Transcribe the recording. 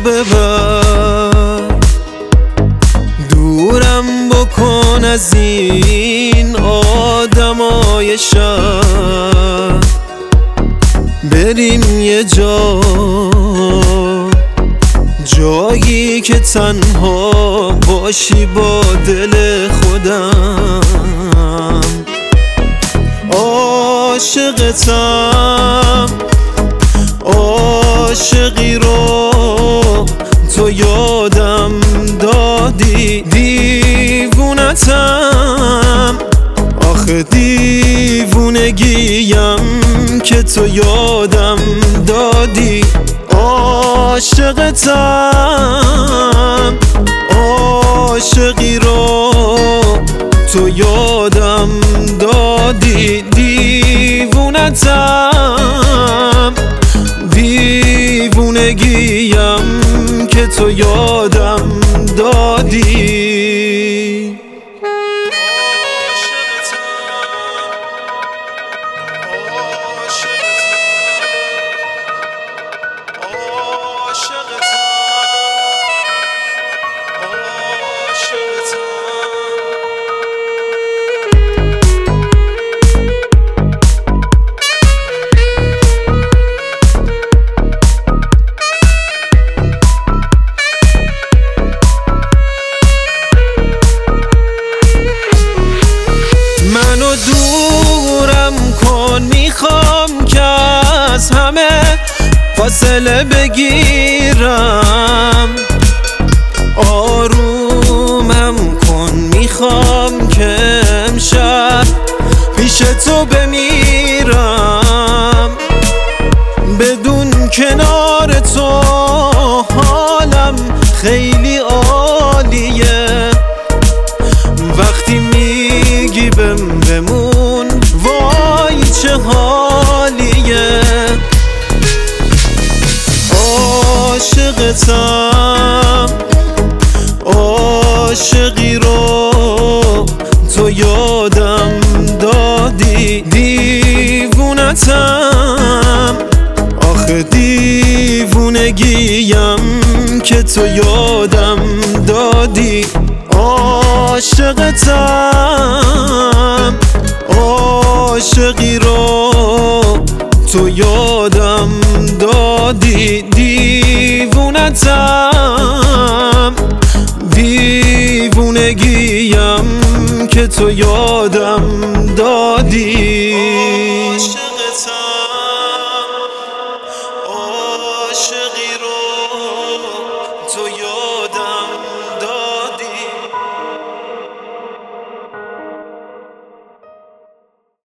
ببر، دورم بکن از این آدمای شهر، بریم یه جایی که تنها باشی با دل خودم. عاشقتم، عاشقی رو تو یادم دادی، دیوونتم، آخه دیوونگیم که تو یادم دادی. عاشقتم، عاشقی رو تو یادم دادی، دیوونتم، دیوونگیم که تو یادم دادی. منو دورم کن، میخوام که از همه فاصله بگیرم، آرومم کن، میخوام که امشب پیش تو بمیرم. بدون کنار تو حالم خیلی عالیه، وقتی میگی بمون وای چه حالیه. عاشقتم، عاشقی رو تو یادم دادی، دیوونتم، آخه دیوونگیم که تو یادم دادی. عاشقتم، عاشقی رو تو یادم دادی، دیوونتم، دیوونگیم که تو یادم دادی.